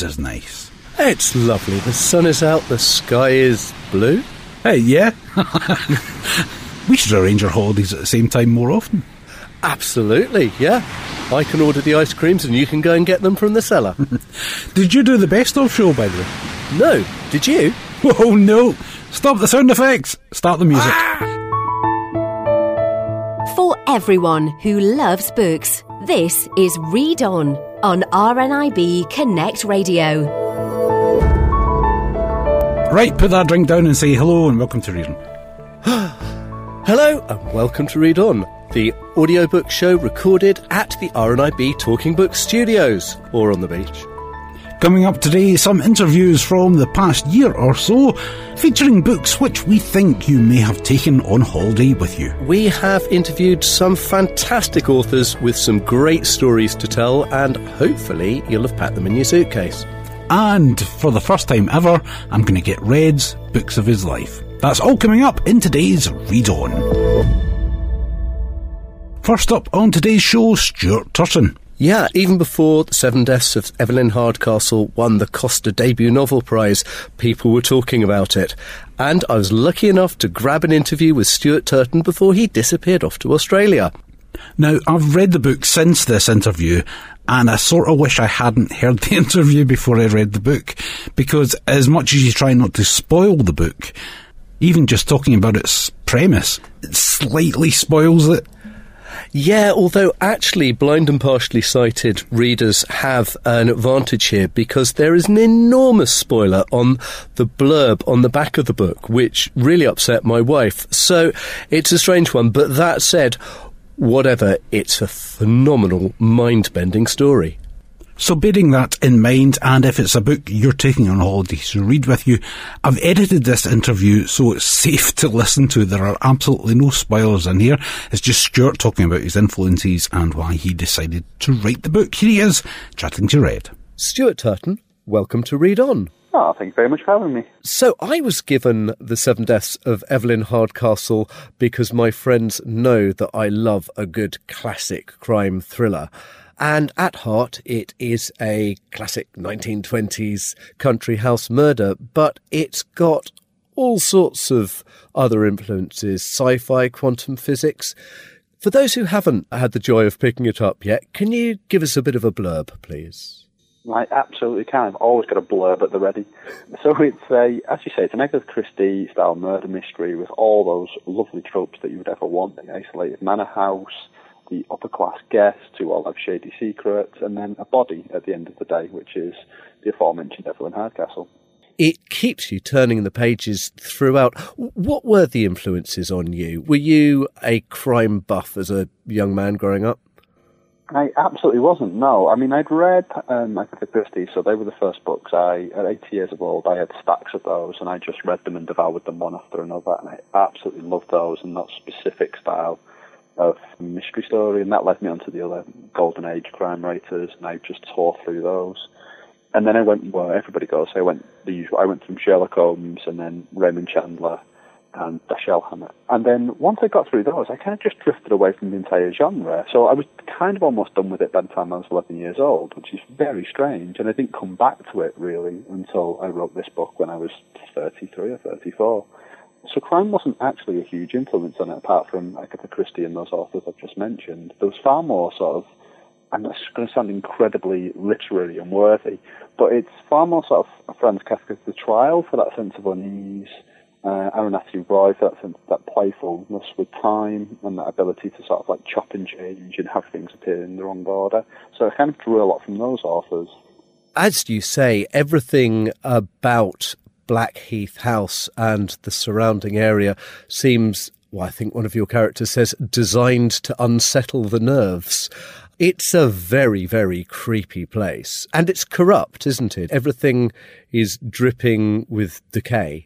this is nice. It's lovely. The sun is out, the sky is blue. Hey, yeah. We should arrange our holidays at the same time more often. Absolutely, yeah. I can order the ice creams and you can go and get them from the cellar. Did you do the best of show, by the way? No, did you? Oh, no. Stop the sound effects. Start the music. For everyone who loves books, this is Read On RNIB Connect Radio. Right, put that drink down and say hello and welcome to Read On. Hello and welcome to Read On, the audiobook show recorded at the RNIB Talking Book Studios, or on the beach. Coming up today, some interviews from the past year or so, featuring books which we think you may have taken on holiday with you. We have interviewed some fantastic authors with some great stories to tell, and hopefully you'll have packed them in your suitcase. And for the first time ever, I'm going to get Red's Books of His Life. That's all coming up in today's Read On. First up on today's show, Stuart Turton. Yeah, even before The Seven Deaths of Evelyn Hardcastle won the Costa Debut Novel Prize, people were talking about it. And I was lucky enough to grab an interview with Stuart Turton before he disappeared off to Australia. Now, I've read the book since this interview, and I sort of wish I hadn't heard the interview before I read the book, because as much as you try not to spoil the book, even just talking about its premise, it slightly spoils it. Yeah, although actually blind and partially sighted readers have an advantage here because there is an enormous spoiler on the blurb on the back of the book, which really upset my wife. So it's a strange one, but that said, whatever, it's a phenomenal, mind-bending story. So bearing that in mind, and if it's a book you're taking on holiday to read with you, I've edited this interview so it's safe to listen to. There are absolutely no spoilers in here. It's just Stuart talking about his influences and why he decided to write the book. Here he is, chatting to Red. Stuart Turton, welcome to Read On. Oh, thank you very much for having me. So I was given The Seven Deaths of Evelyn Hardcastle because my friends know that I love a good classic crime thriller. And at heart, it is a classic 1920s country house murder, but it's got all sorts of other influences, sci-fi, quantum physics. For those who haven't had the joy of picking it up yet, can you give us a bit of a blurb, please? I absolutely can. I've always got a blurb at the ready. So it's as you say, it's an Agatha Christie-style murder mystery with all those lovely tropes that you would ever want. The isolated manor house, the upper-class guests who all have shady secrets, and then a body at the end of the day, which is the aforementioned Evelyn Hardcastle. It keeps you turning the pages throughout. What were the influences on you? Were you a crime buff as a young man growing up? I absolutely wasn't, no. I mean, I'd read Agatha Christie, so they were the first books. At 8 years old, I had stacks of those, and I just read them and devoured them one after another, and I absolutely loved those and that specific style of mystery story, and that led me onto the other Golden Age crime writers, and I just tore through those. And then I went where everybody goes. I went from Sherlock Holmes and then Raymond Chandler and Dashiell Hammett. And then once I got through those, I kind of just drifted away from the entire genre. So I was kind of almost done with it by the time I was 11 years old, which is very strange. And I didn't come back to it really until I wrote this book when I was 33 or 34. So crime wasn't actually a huge influence on it, apart from Agatha Christie and those authors I've just mentioned. There was far more sort of, and that's going to sound incredibly literary and worthy, but it's far more sort of Franz Kafka's The Trial for that sense of unease, Arunati Roy for that sense of that playfulness with time and that ability to sort of like chop and change and have things appear in the wrong order. So I kind of drew a lot from those authors. As you say, everything about Blackheath House and the surrounding area seems, well, I think one of your characters says, designed to unsettle the nerves. It's a very, very creepy place. And it's corrupt, isn't it? Everything is dripping with decay.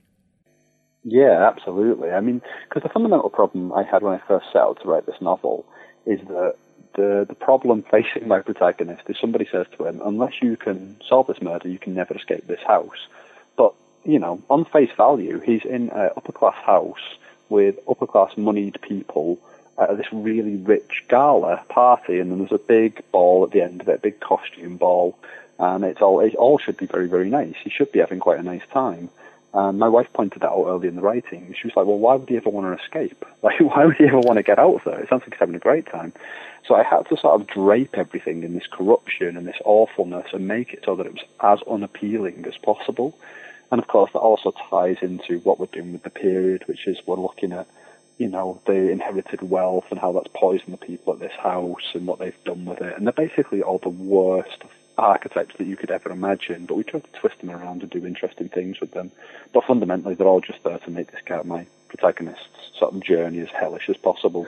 Yeah, absolutely. I mean, because the fundamental problem I had when I first set out to write this novel is that the problem facing my protagonist is somebody says to him, unless you can solve this murder, you can never escape this house. But, you know, on face value, he's in an upper-class house with upper-class moneyed people at this really rich gala party, and then there's a big ball at the end of it, a big costume ball, and it all should be very, very nice. He should be having quite a nice time. My wife pointed that out early in the writing. She was like, well, why would he ever want to escape? Like, why would he ever want to get out of there? It sounds like he's having a great time. So I had to sort of drape everything in this corruption and this awfulness and make it so that it was as unappealing as possible. And of course, that also ties into what we're doing with the period, which is we're looking at, the inherited wealth and how that's poisoned the people at this house and what they've done with it. And they're basically all the worst archetypes that you could ever imagine, but we try to twist them around and do interesting things with them. But fundamentally, they're all just there to make my protagonist's sort of journey as hellish as possible.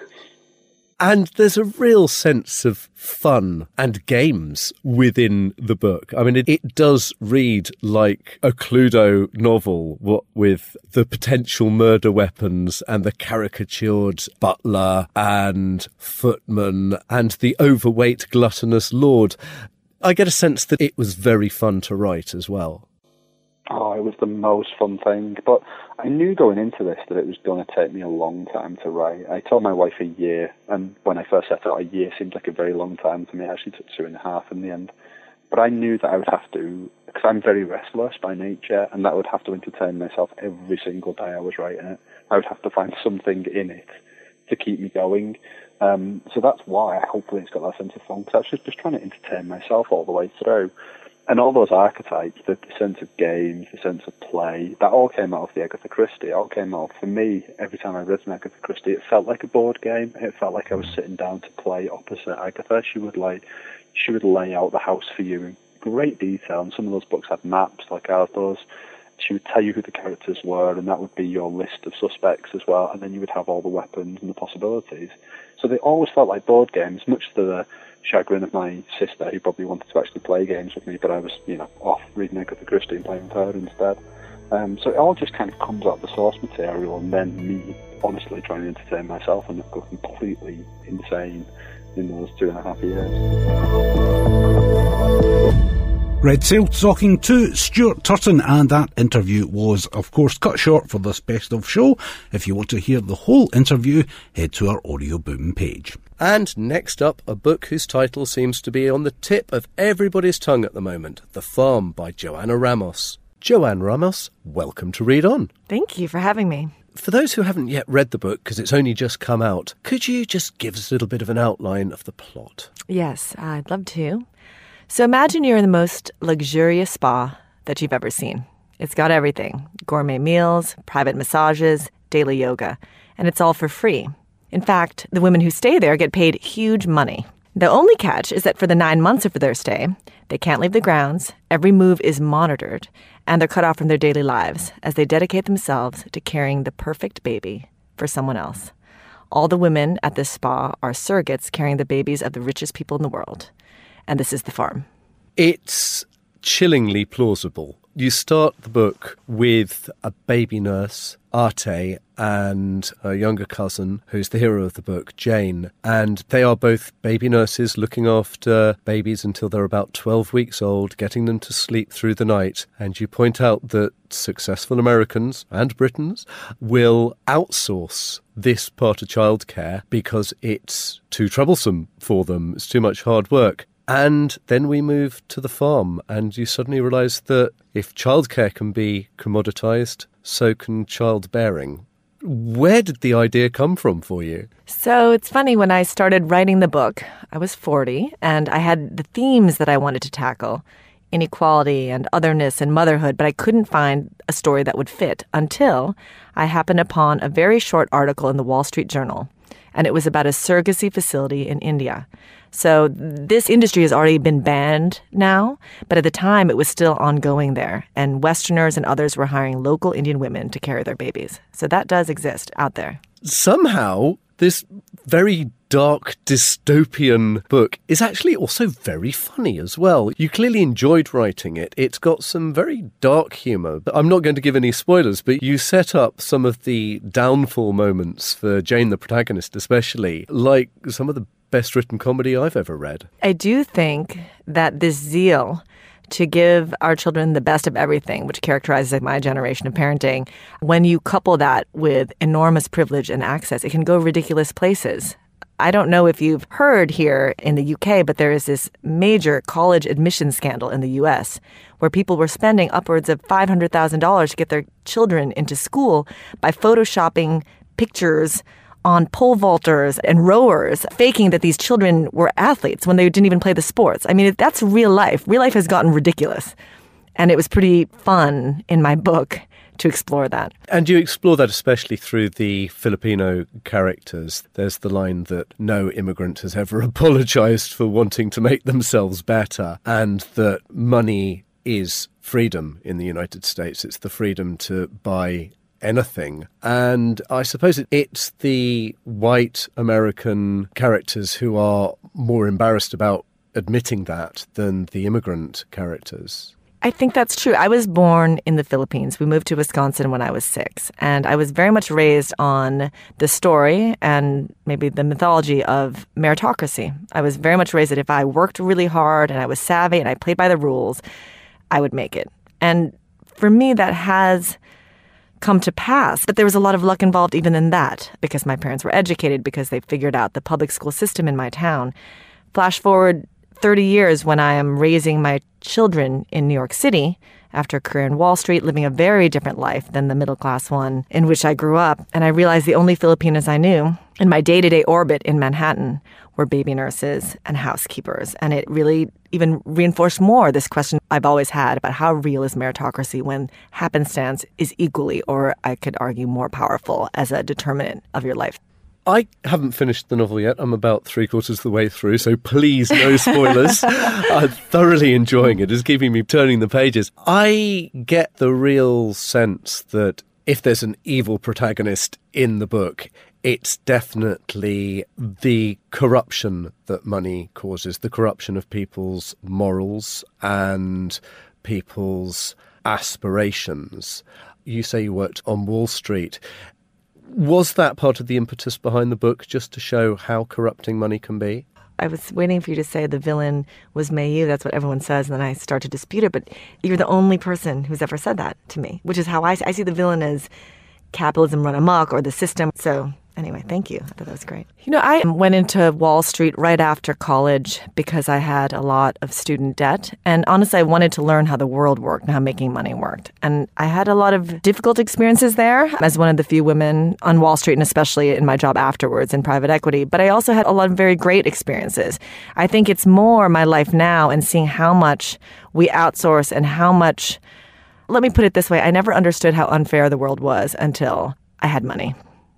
And there's a real sense of fun and games within the book. I mean, it does read like a Cluedo novel, what with the potential murder weapons and the caricatured butler and footman and the overweight gluttonous lord. I get a sense that it was very fun to write as well. Oh, it was the most fun thing. But I knew going into this that it was going to take me a long time to write. I told my wife a year, and when I first set out, a year seemed like a very long time to me. It actually took 2.5 in the end. But I knew that I would have to, because I'm very restless by nature, and that I would have to entertain myself every single day I was writing it. I would have to find something in it to keep me going. So that's why hopefully it's got that sense of fun, because I was just trying to entertain myself all the way through. And all those archetypes, the sense of games, the sense of play, that all came out of the Agatha Christie. It all came out, for me, every time I read an Agatha Christie, it felt like a board game. It felt like I was sitting down to play opposite Agatha. She would lay out the house for you in great detail, and some of those books had maps like ours does. She would tell you who the characters were, and that would be your list of suspects as well, and then you would have all the weapons and the possibilities. So they always felt like board games, much to the chagrin of my sister, who probably wanted to actually play games with me, but I was, off reading Agatha Christie and playing with her instead. So it all just kind of comes out of the source material, and then me honestly trying to entertain myself and not go completely insane in those 2.5 years. Red Sail talking to Stuart Turton, and that interview was, of course, cut short for this best of show. If you want to hear the whole interview, head to our Audio Boom page. And next up, a book whose title seems to be on the tip of everybody's tongue at the moment, The Farm by Joanna Ramos. Joanne Ramos, welcome to Read On. Thank you for having me. For those who haven't yet read the book, because it's only just come out, could you just give us a little bit of an outline of the plot? Yes, I'd love to. So imagine you're in the most luxurious spa that you've ever seen. It's got everything: gourmet meals, private massages, daily yoga, and it's all for free. In fact, the women who stay there get paid huge money. The only catch is that for the 9 months of their stay, they can't leave the grounds, every move is monitored, and they're cut off from their daily lives as they dedicate themselves to carrying the perfect baby for someone else. All the women at this spa are surrogates carrying the babies of the richest people in the world. And this is The Farm. It's chillingly plausible. You start the book with a baby nurse, Arte, and her younger cousin, who's the hero of the book, Jane. And they are both baby nurses looking after babies until they're about 12 weeks old, getting them to sleep through the night. And you point out that successful Americans and Britons will outsource this part of childcare because it's too troublesome for them. It's too much hard work. And then we move to the farm, and you suddenly realise that if childcare can be commoditised, so can childbearing. Where did the idea come from for you? So it's funny, when I started writing the book, I was 40, and I had the themes that I wanted to tackle: inequality and otherness and motherhood, but I couldn't find a story that would fit until I happened upon a very short article in the Wall Street Journal, and it was about a surrogacy facility in India. So this industry has already been banned now, but at the time it was still ongoing there, and Westerners and others were hiring local Indian women to carry their babies. So that does exist out there. Somehow, this very dark dystopian book is actually also very funny as well. You clearly enjoyed writing it. It's got some very dark humour. I'm not going to give any spoilers, but you set up some of the downfall moments for Jane, the protagonist, especially, like some of the best written comedy I've ever read. I do think that this zeal to give our children the best of everything, which characterizes my generation of parenting, when you couple that with enormous privilege and access, it can go ridiculous places. I don't know if you've heard here in the UK, but there is this major college admission scandal in the US where people were spending upwards of $500,000 to get their children into school by photoshopping pictures on pole vaulters and rowers, faking that these children were athletes when they didn't even play the sports. I mean, that's real life. Real life has gotten ridiculous. And it was pretty fun in my book to explore that. And you explore that especially through the Filipino characters. There's the line that no immigrant has ever apologized for wanting to make themselves better, and that money is freedom in the United States. It's the freedom to buy anything. And I suppose it's the white American characters who are more embarrassed about admitting that than the immigrant characters. I think that's true. I was born in the Philippines. We moved to Wisconsin when I was 6, and I was very much raised on the story and maybe the mythology of meritocracy. I was very much raised that if I worked really hard and I was savvy and I played by the rules, I would make it. And for me, that has come to pass. But there was a lot of luck involved even in that, because my parents were educated, because they figured out the public school system in my town. Flash forward 30 years when I am raising my children in New York City after a career in Wall Street, living a very different life than the middle-class one in which I grew up. And I realized the only Filipinas I knew in my day-to-day orbit in Manhattan were baby nurses and housekeepers. And it really even reinforced more this question I've always had about how real is meritocracy when happenstance is equally, or I could argue more powerful as a determinant of your life. I haven't finished the novel yet. I'm about 3/4 of the way through, so please, no spoilers. I'm thoroughly enjoying it. It's keeping me turning the pages. I get the real sense that if there's an evil protagonist in the book, it's definitely the corruption that money causes, the corruption of people's morals and people's aspirations. You say you worked on Wall Street. Was that part of the impetus behind the book, just to show how corrupting money can be? I was waiting for you to say the villain was Mayu. That's what everyone says, and then I start to dispute it. But you're the only person who's ever said that to me, which is how I see the villain as capitalism run amok or the system. So anyway, thank you. I thought that was great. You know, I went into Wall Street right after college because I had a lot of student debt. And honestly, I wanted to learn how the world worked and how making money worked. And I had a lot of difficult experiences there as one of the few women on Wall Street, and especially in my job afterwards in private equity. But I also had a lot of very great experiences. I think it's more my life now and seeing how much we outsource and how much, let me put it this way, I never understood how unfair the world was until I had money.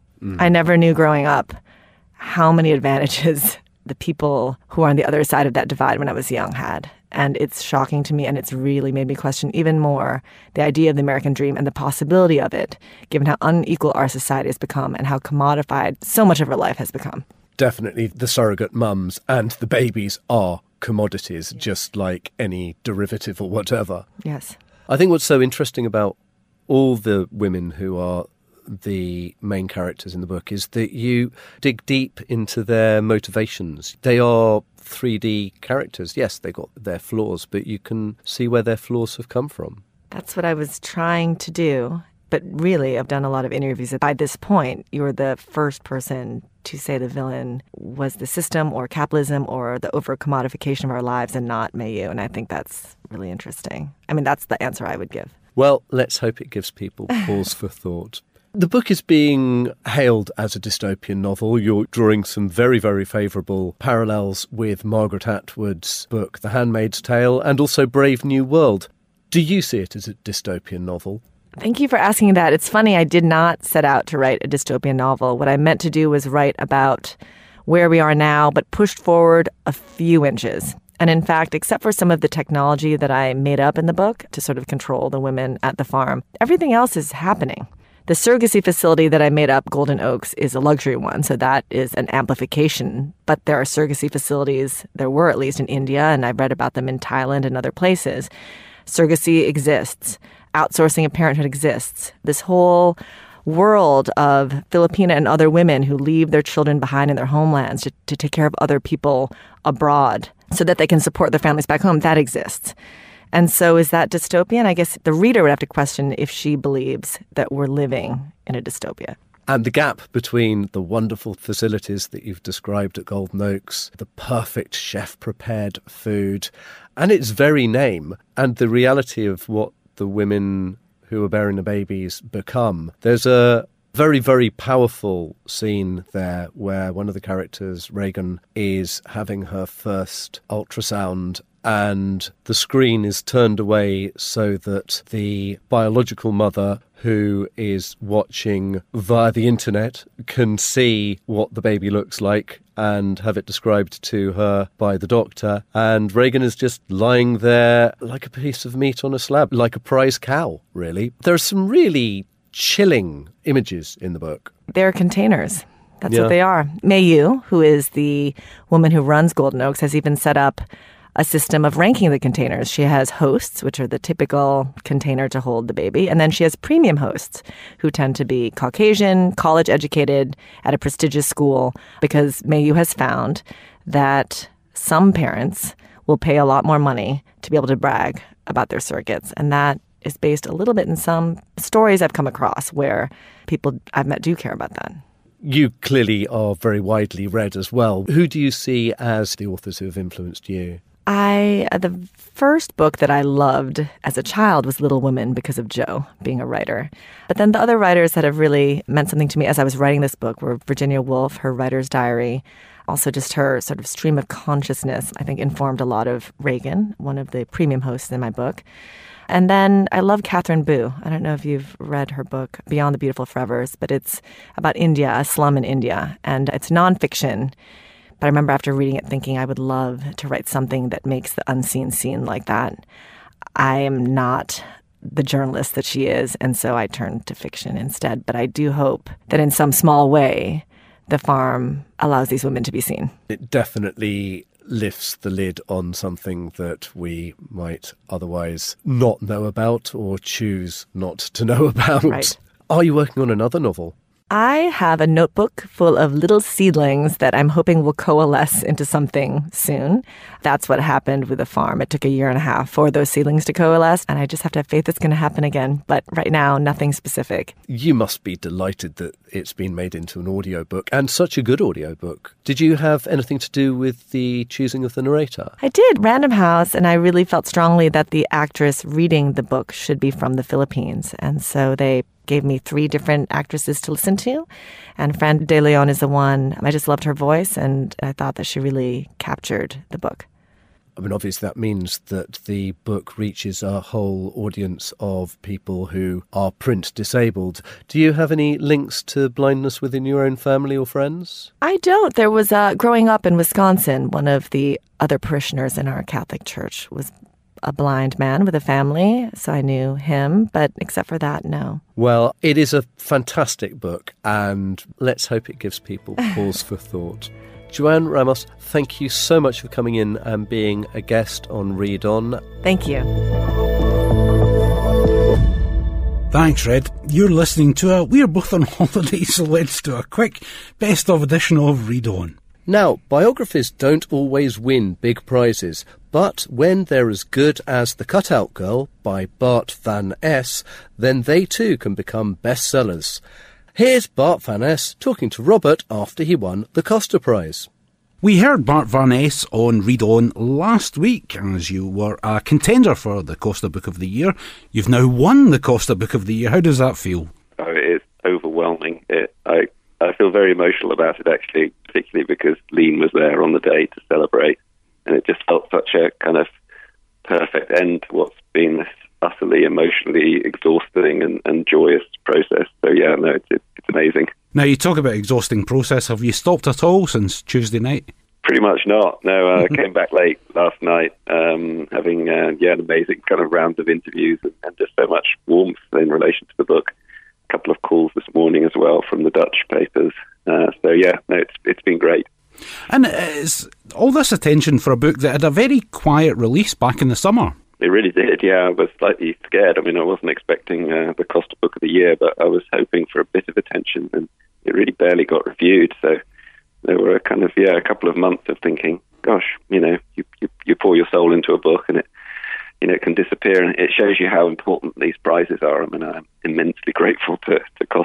I never knew growing up how many advantages the people who are on the other side of that divide when I was young had. And it's shocking to me, and it's really made me question even more the idea of the American dream and the possibility of it, given how unequal our society has become and how commodified so much of our life has become. Definitely the surrogate mums and the babies are commodities, just like any derivative or whatever. Yes. I think what's so interesting about all the women who are the main characters in the book is that you dig deep into their motivations. They are 3D characters. Yes, they got their flaws, but you can see where their flaws have come from. That's what I was trying to do. But really, I've done a lot of interviews. By this point, you're the first person to say the villain was the system or capitalism or the over-commodification of our lives and not Mayu. And I think that's really interesting. I mean, that's the answer I would give. Well, let's hope it gives people pause for thought. The book is being hailed as a dystopian novel. You're drawing some very, very favourable parallels with Margaret Atwood's book, The Handmaid's Tale, and also Brave New World. Do you see it as a dystopian novel? Thank you for asking that. It's funny, I did not set out to write a dystopian novel. What I meant to do was write about where we are now, but pushed forward a few inches. And in fact, except for some of the technology that I made up in the book to sort of control the women at the farm, everything else is happening. The surrogacy facility that I made up, Golden Oaks, is a luxury one, so that is an amplification. But there are surrogacy facilities, there were at least in India, and I've read about them in Thailand and other places. Surrogacy exists. Outsourcing of parenthood exists. This whole world of Filipina and other women who leave their children behind in their homelands to take care of other people abroad so that they can support their families back home, that exists. And so is that dystopian? I guess the reader would have to question if she believes that we're living in a dystopia. And the gap between the wonderful facilities that you've described at Golden Oaks, the perfect chef-prepared food, and its very name, and the reality of what the women who are bearing the babies become. There's a very, very powerful scene there where one of the characters, Regan, is having her first ultrasound and the screen is turned away so that the biological mother who is watching via the internet can see what the baby looks like and have it described to her by the doctor. And Regan is just lying there like a piece of meat on a slab, like a prize cow, really. There are some really chilling images in the book. They're containers. That's what they are. Mei Yu, who is the woman who runs Golden Oaks, has even set up a system of ranking the containers. She has hosts, which are the typical container to hold the baby, and then she has premium hosts, who tend to be Caucasian, college-educated, at a prestigious school, because Mei Yu has found that some parents will pay a lot more money to be able to brag about their surrogates, and that is based a little bit in some stories I've come across where people I've met do care about that. You clearly are very widely read as well. Who do you see as the authors who have influenced you? The first book that I loved as a child was Little Women because of Joe being a writer. But then the other writers that have really meant something to me as I was writing this book were Virginia Woolf, her writer's diary. Also just her sort of stream of consciousness, I think, informed a lot of Regan, one of the premium hosts in my book. And then I love Catherine Boo. I don't know if you've read her book, Beyond the Beautiful Forevers, but it's about India, a slum in India. And it's nonfiction. But I remember after reading it thinking I would love to write something that makes the unseen seen like that. I am not the journalist that she is, and so I turned to fiction instead. But I do hope that in some small way, the farm allows these women to be seen. It definitely lifts the lid on something that we might otherwise not know about or choose not to know about. Right. Are you working on another novel? I have a notebook full of little seedlings that I'm hoping will coalesce into something soon. That's what happened with the farm. It took 1.5 years for those seedlings to coalesce, and I just have to have faith it's going to happen again. But right now, nothing specific. You must be delighted that it's been made into an audiobook, and such a good audiobook. Did you have anything to do with the choosing of the narrator? I did, Random House, and I really felt strongly that the actress reading the book should be from the Philippines. And so they gave me 3 different actresses to listen to, and Fran De Leon is the one. I just loved her voice, and I thought that she really captured the book. I mean, obviously that means that the book reaches a whole audience of people who are print disabled. Do you have any links to blindness within your own family or friends? I don't. There was, growing up in Wisconsin, one of the other parishioners in our Catholic church was a blind man with a family, so I knew him, but except for that, no. Well, it is a fantastic book, and let's hope it gives people pause for thought. Joanne Ramos, thank you so much for coming in and being a guest on Read On. Thank you. Thanks, Red. You're listening to We're both on holiday, so let's do a quick best of edition of Read On. Now, biographies don't always win big prizes, but when they're as good as The Cutout Girl by Bart van Es, then they too can become bestsellers. Here's Bart van Es talking to Robert after he won the Costa Prize. We heard Bart van Es on Read On last week, as you were a contender for the Costa Book of the Year. You've now won the Costa Book of the Year. How does that feel? Oh, it is overwhelming. I feel very emotional about it, actually, particularly because Lean was there on the day to celebrate, and it just felt such a kind of perfect end to what's been this utterly emotionally exhausting and joyous process. So, yeah, no, it's amazing. Now, you talk about exhausting process. Have you stopped at all since Tuesday night? Pretty much not. No, I came back late last night, having an amazing kind of round of interviews and just so much warmth in relation to the book. A couple of calls this morning as well from the Dutch papers. It's been great. And it's all this attention for a book that had a very quiet release back in the summer. It really did, yeah. I was slightly scared. I mean, I wasn't expecting the Costa Book of the Year, but I was hoping for a bit of attention, and it really barely got reviewed. So there were a couple of months of thinking, gosh, you pour your soul into a book and it can disappear, and it shows you how important these prizes are. I mean, I'm immensely grateful to Costa.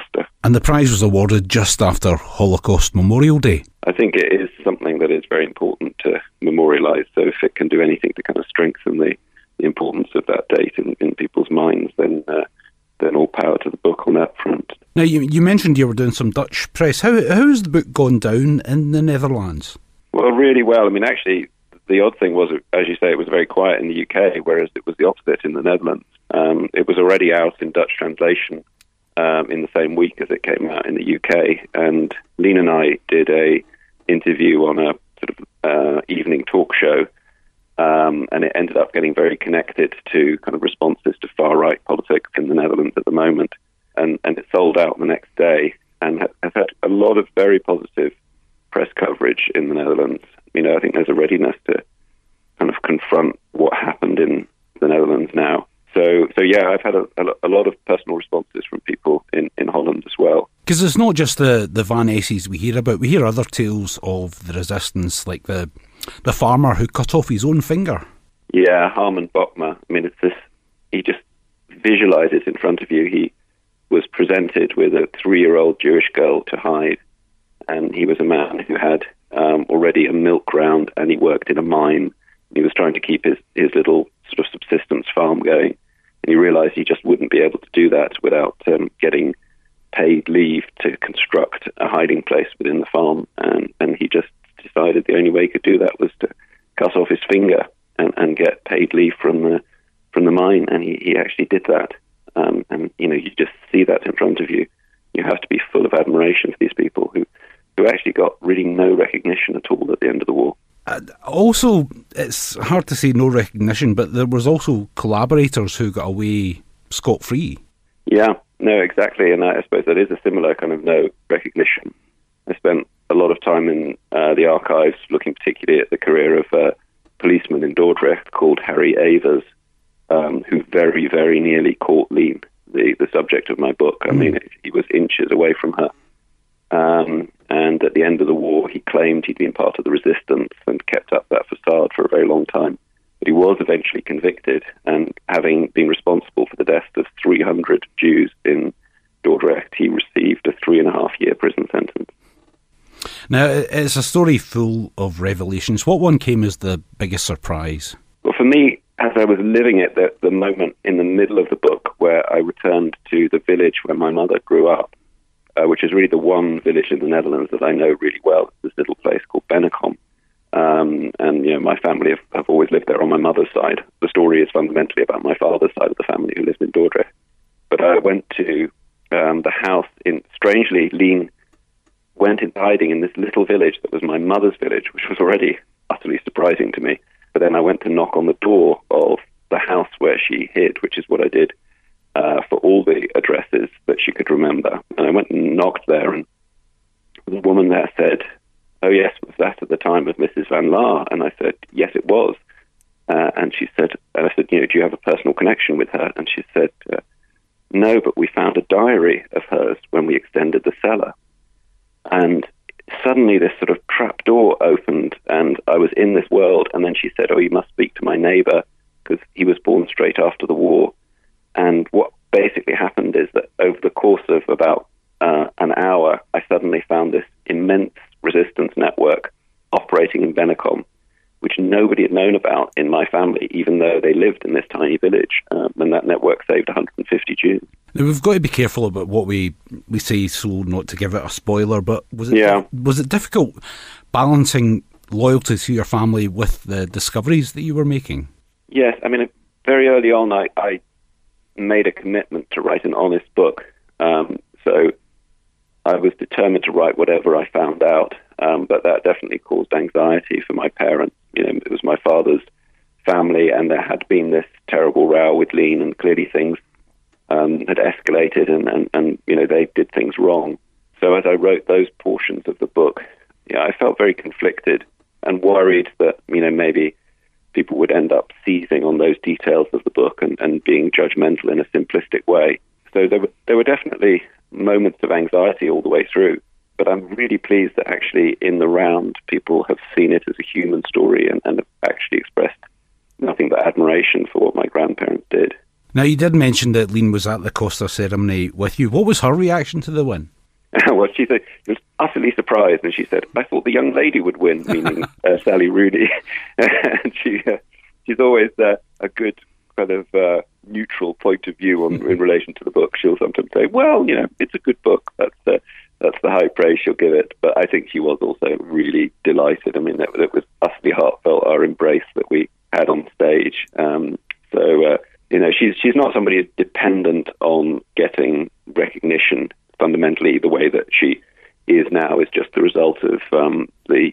And the prize was awarded just after Holocaust Memorial Day. I think it is something that is very important to memorialise. So if it can do anything to kind of strengthen the importance of that date in people's minds, then all power to the book on that front. Now, you mentioned you were doing some Dutch press. How has the book gone down in the Netherlands? Well, really well. I mean, actually, the odd thing was, as you say, it was very quiet in the UK, whereas it was the opposite in the Netherlands. It was already out in Dutch translation in the same week as it came out in the UK, and Lean and I did a interview on a sort of evening talk show, and it ended up getting very connected to kind of responses to far-right politics in the Netherlands at the moment, and it sold out the next day, and has had a lot of very positive press coverage in the Netherlands. You know, I think there's a readiness to kind of confront what happened in the Netherlands now. So yeah, I've had a lot of personal responses from people in Holland as well. Because it's not just the Van Esses we hear about. We hear other tales of the resistance, like the farmer who cut off his own finger. Yeah, Harman Bokma. I mean, it's this. He just visualises in front of you. He was presented with a 3-year-old Jewish girl to hide, and he was a man who had already a milk round, and he worked in a mine. He was trying to keep his little sort of subsistence farm going. And he realised he just wouldn't be able to do that without getting paid leave to construct a hiding place within the farm. And he just decided the only way he could do that was to cut off his finger and get paid leave from the mine. And he actually did that. And, you know, you just see that in front of you. You have to be full of admiration for these people who actually got really no recognition at all at the end of the war. Also, it's hard to say no recognition, but there was also collaborators who got away scot-free. Yeah, no, exactly, and I suppose that is a similar kind of no recognition. I spent a lot of time in the archives looking particularly at the career of a policeman in Dordrecht called Harry Evers, who very, very nearly caught Lean, the subject of my book. I mean, he was inches away from her. And at the end of the war, he claimed he'd been part of the resistance and kept up that facade for a very long time. But he was eventually convicted, and having been responsible for the deaths of 300 Jews in Dordrecht, he received a 3.5-year prison sentence. Now, it's a story full of revelations. What one came as the biggest surprise? Well, for me, as I was living it, the moment in the middle of the book where I returned to the village where my mother grew up, which is really the one village in the Netherlands that I know really well. This little place called Bennekom. And, you know, my family have always lived there on my mother's side. The story is fundamentally about my father's side of the family who lived in Dordrecht. But I went to the house strangely, Lean went into hiding in this little village that was my mother's village, which was already utterly surprising to me. But then I went to knock on the door of the house where she hid, which is what I did for all the addresses that she could remember. And I went and knocked there, and the woman there said, "Oh yes, was that at the time of Mrs. Van Laar?" And I said, "Yes, it was." And I said, "You know, do you have a personal connection with her?" And she said, "No, but we found a diary of hers when we extended the cellar." And suddenly this sort of trap door opened, and I was in this world. And then she said, "Oh, you must speak to my neighbour, because he was born straight after the war." And what basically happened is that over the course of about an hour, I suddenly found this immense resistance network operating in Bennekom, which nobody had known about in my family, even though they lived in this tiny village. And that network saved 150 Jews. Now, we've got to be careful about what we say, so not to give it a spoiler, but was it difficult balancing loyalty to your family with the discoveries that you were making? Yes, I mean, very early on, I made a commitment to write an honest book. So I was determined to write whatever I found out, but that definitely caused anxiety for my parents. You know, it was my father's family, and there had been this terrible row with Lean, and clearly things had escalated, and you know, they did things wrong. So as I wrote those portions of the book, I felt very conflicted and worried that, you know, maybe people would end up seizing on those details of the book and being judgmental in a simplistic way. So there were definitely moments of anxiety all the way through, but I'm really pleased that actually in the round people have seen it as a human story and have actually expressed nothing but admiration for what my grandparents did. Now, you did mention that Lean was at the Costa ceremony with you. What was her reaction to the win? Well, she was utterly surprised, and she said, "I thought the young lady would win," meaning Sally Rooney. And she's always a good kind of neutral point of view in relation to the book. She'll sometimes say, "Well, it's a good book." That's the high praise she'll give it. But I think she was also really delighted. I mean, it was utterly heartfelt, our embrace that we had on stage. She's not somebody who's dependent on getting recognition. Fundamentally, the way that she is now is just the result of the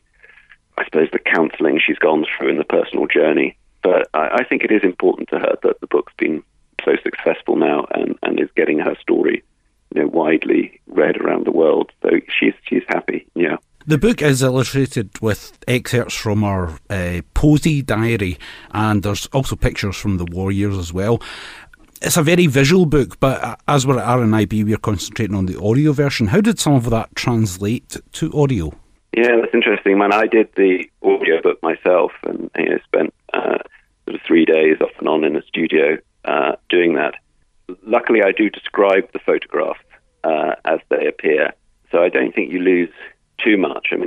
counselling she's gone through in the personal journey. But I think it is important to her that the book's been so successful now and is getting her story, widely read around the world. So she's happy. Yeah. The book is illustrated with excerpts from our Posey diary, and there's also pictures from the war years as well. It's a very visual book, but as we're at RNIB, we're concentrating on the audio version. How did some of that translate to audio? Yeah, that's interesting. I did the audio book myself, and spent sort of 3 days off and on in a studio doing that. Luckily, I do describe the photographs as they appear, so I don't think you lose too much. I mean,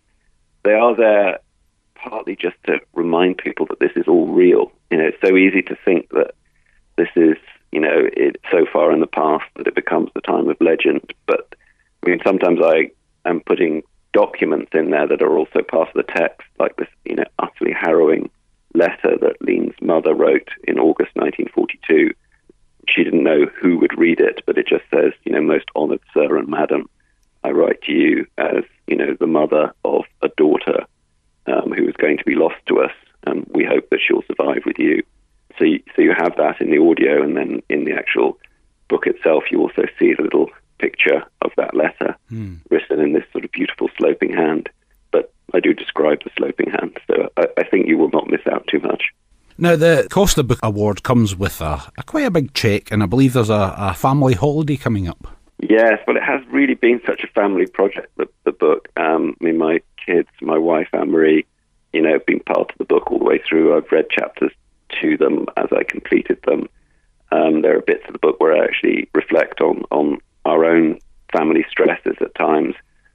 they are there partly just to remind people that this is all real. It's so easy to think that this is, it's so far in the past that it becomes the time of legend. But I mean, sometimes I am putting documents in there that are also part of the text, like this, utterly harrowing letter that Lean's mother wrote in August 1942. She didn't know who would read it, but it just says, "Most honoured sir and madam, I write to you as, the mother of a daughter who is going to be lost to us, and we hope that she'll survive with you." So you have that in the audio, and then in the actual book itself, you also see the little picture of that letter written in this sort of beautiful sloping hand. But I do describe the sloping hand, so I think you will not miss out too much. Now, the Costa Book Award comes with quite a big cheque, and I believe there's a family holiday coming up. Yes, well, it has really been such a family project, the book. My kids, my wife, Anne-Marie, have been part of the book all the way through. I've read chapters to them as I completed them. There are bits of the book where I actually reflect on our own family stresses at times.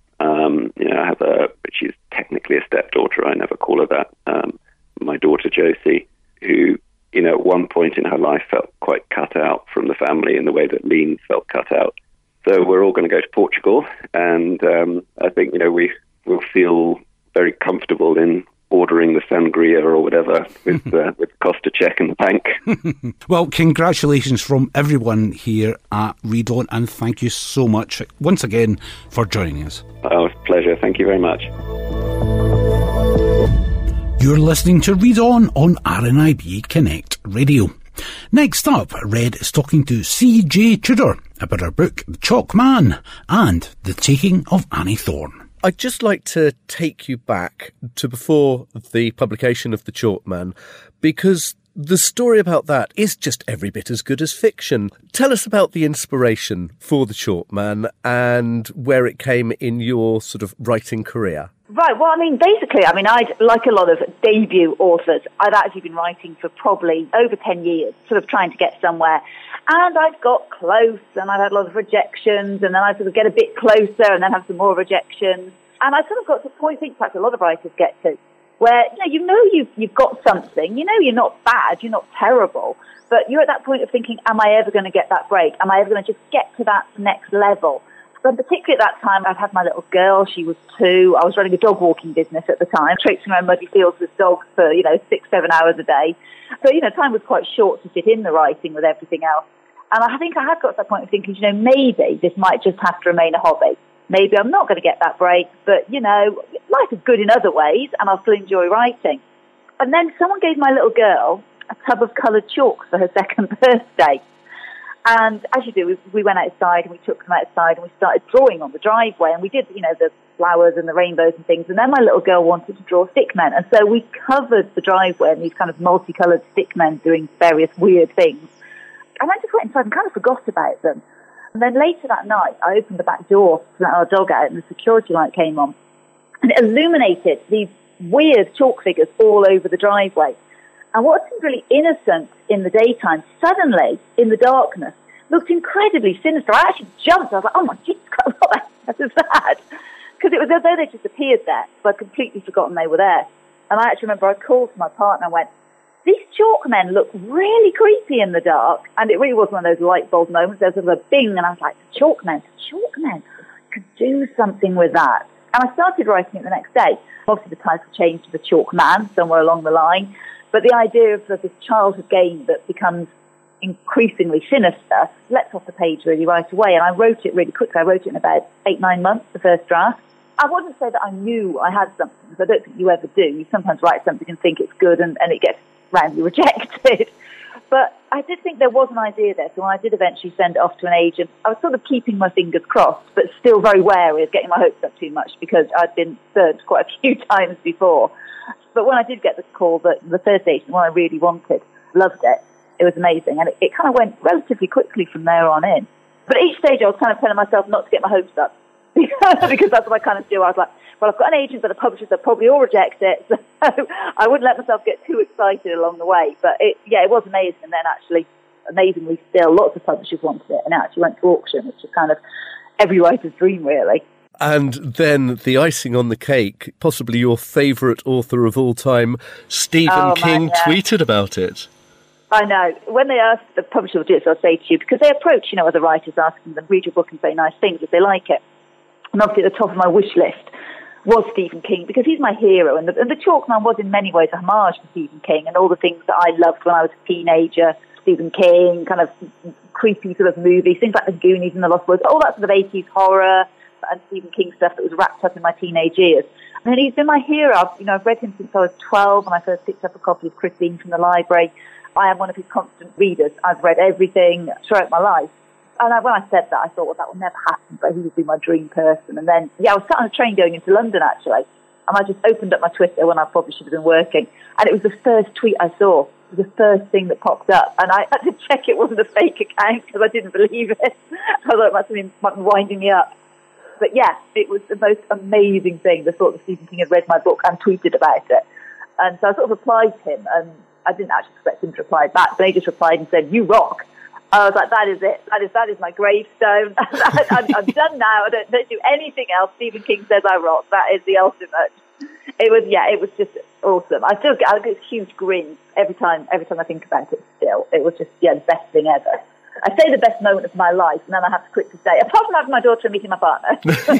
I have she's technically a stepdaughter. I never call her that. My daughter, Josie, who, at one point in her life felt quite cut out from the family in the way that Lean felt cut out. So we're all going to go to Portugal, and I think, we'll feel very comfortable in ordering the sangria or whatever with Costa check in the bank. Well, congratulations from everyone here at Read On, and thank you so much once again for joining us. Oh, it's a pleasure. Thank you very much. You're listening to Read On RNIB Connect Radio. Next up, Red is talking to C.J. Tudor about her book, The Chalk Man, and The Taking of Annie Thorne. I'd just like to take you back to before the publication of The Chalk Man, because the story about that is just every bit as good as fiction. Tell us about the inspiration for The Chalk Man and where it came in your sort of writing career. Right, well, basically, I'd, like a lot of debut authors, I'd actually been writing for probably over 10 years, sort of trying to get somewhere. And I'd got close, and I'd had a lot of rejections, and then I'd sort of get a bit closer, and then have some more rejections. And I sort of got to a point, I think perhaps a lot of writers get to, where, you've got something, you're not bad, you're not terrible, but you're at that point of thinking, am I ever going to get that break? Am I ever going to just get to that next level? And particularly at that time, I'd had my little girl. She was 2. I was running a dog walking business at the time, traipsing around muddy fields with dogs for, 6-7 hours a day. So, time was quite short to fit in the writing with everything else. And I think I had got to that point of thinking, maybe this might just have to remain a hobby. Maybe I'm not going to get that break, but, life is good in other ways, and I'll still enjoy writing. And then someone gave my little girl a tub of coloured chalks for her second birthday. And as you do, we went outside and we took them outside and we started drawing on the driveway, and we did, the flowers and the rainbows and things. And then my little girl wanted to draw stick men. And so we covered the driveway in these kind of multicoloured stick men doing various weird things. And I just went inside and kind of forgot about them. And then later that night, I opened the back door to let our dog out, and the security light came on. And it illuminated these weird chalk figures all over the driveway. And what seemed really innocent in the daytime, suddenly, in the darkness, looked incredibly sinister. I actually jumped. I was like, oh my Jesus, as sad. Because it was as though they just appeared there, so I'd completely forgotten they were there. And I actually remember I called to my partner and went, these chalk men look really creepy in the dark. And it really was one of those light bulb moments. There was sort of a bing, and I was like, chalk men. I could do something with that. And I started writing it the next day. Obviously, the title changed to The Chalk Man somewhere along the line. But the idea of this childhood game that becomes increasingly sinister leapt off the page really right away. And I wrote it really quickly. I wrote it in about 8-9 months, the first draft. I wouldn't say that I knew I had something, because I don't think you ever do. You sometimes write something and think it's good, and it gets roundly rejected. But I did think there was an idea there, so when I did eventually send it off to an agent, I was sort of keeping my fingers crossed, but still very wary of getting my hopes up too much, because I'd been burned quite a few times before. But when I did get the call, that the first agent, one I really wanted, loved it. It was amazing, and it kind of went relatively quickly from there on in. But at each stage, I was kind of telling myself not to get my hopes up, because that's what I kind of do. I was like, well, I've got an agent, but the publishers will probably all reject it, so I wouldn't let myself get too excited along the way. But it was amazing, and then actually, amazingly still, lots of publishers wanted it, and it actually went to auction, which is kind of every writer's dream, really. And then the icing on the cake, possibly your favourite author of all time, Stephen King, tweeted about it. I know. When they ask the publisher will do it, so I'll say to you, because they approach, other writers asking them, read your book and say nice things if they like it. And obviously at the top of my wish list was Stephen King, because he's my hero. And the Chalk Man was in many ways a homage to Stephen King and all the things that I loved when I was a teenager. Stephen King, kind of creepy sort of movies, things like The Goonies and The Lost Boys, all that sort of 80s horror and Stephen King stuff that was wrapped up in my teenage years. And he's been my hero. I've read him since I was 12 when I first picked up a copy of Christine from the library. I am one of his constant readers. I've read everything throughout my life. And when I said that, I thought, well, that will never happen, but he would be my dream person. And then, I was sat on a train going into London, actually, and I just opened up my Twitter when I probably should have been working, and it was the first tweet I saw. It was the first thing that popped up, and I had to check it wasn't a fake account because I didn't believe it. I thought it must have been winding me up. But yeah, it was the most amazing thing, the thought that Stephen King had read my book and tweeted about it. And so I sort of replied to him, and I didn't actually expect him to reply back, but he just replied and said, "You rock." I was like, that is it. That is my gravestone. I'm done now. I don't do anything else. Stephen King says I rock. That is the ultimate. It was just awesome. I still get a huge grin every time I think about it still. It was just, the best thing ever. I say the best moment of my life, and then I have to quickly say, apart from having my daughter and meeting my partner.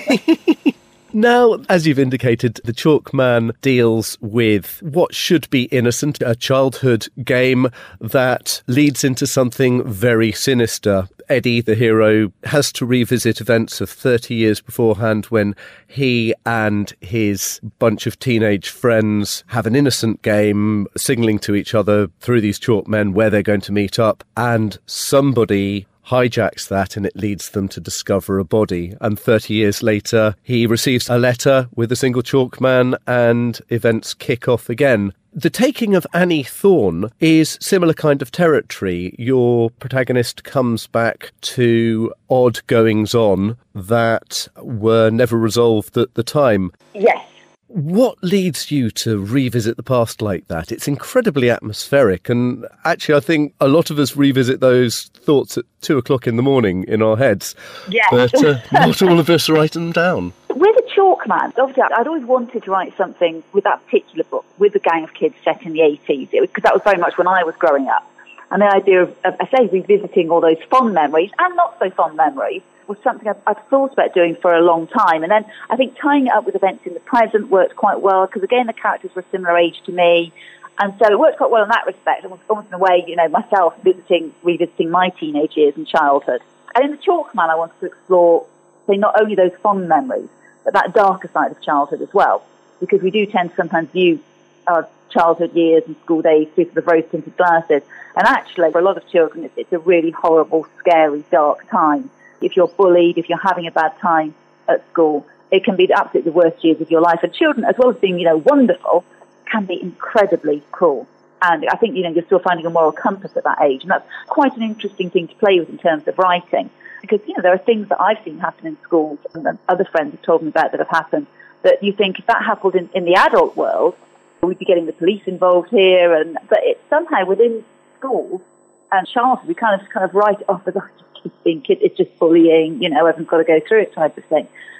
Now, as you've indicated, The Chalk Man deals with what should be innocent, a childhood game that leads into something very sinister. Eddie, the hero, has to revisit events of 30 years beforehand when he and his bunch of teenage friends have an innocent game, signalling to each other through these chalk men where they're going to meet up, and somebody hijacks that and it leads them to discover a body. And 30 years later, he receives a letter with a single chalk man and events kick off again. The Taking of Annie Thorne is similar kind of territory. Your protagonist comes back to odd goings-on that were never resolved at the time. Yes. What leads you to revisit the past like that? It's incredibly atmospheric, and actually I think a lot of us revisit those thoughts at 2 o'clock in the morning in our heads. Yeah. But not all of us write them down. With a chalk man, obviously I'd always wanted to write something with that particular book, with a gang of kids set in the 80s, because that was very much when I was growing up. And the idea of, I say, revisiting all those fond memories and not so fond memories was something I'd thought about doing for a long time. And then I think tying it up with events in the present worked quite well, because again, the characters were a similar age to me. And so it worked quite well in that respect. It was almost in a way, myself revisiting my teenage years and childhood. And in The Chalk Man, I wanted to explore, say, not only those fond memories, but that darker side of childhood as well. Because we do tend to sometimes view our childhood years and school days through sort of rose-tinted glasses. And actually, for a lot of children, it's a really horrible, scary, dark time. If you're bullied, if you're having a bad time at school, it can be absolutely the worst years of your life. And children, as well as being, wonderful, can be incredibly cruel. And I think, you're still finding a moral compass at that age. And that's quite an interesting thing to play with in terms of writing. Because, there are things that I've seen happen in schools and other friends have told me about that have happened that you think if that happened in the adult world, we'd be getting the police involved here. But it's somehow within schools and childhood, we kind of write it off as, just being kids, it's just bullying, everyone's got to go through it type of thing.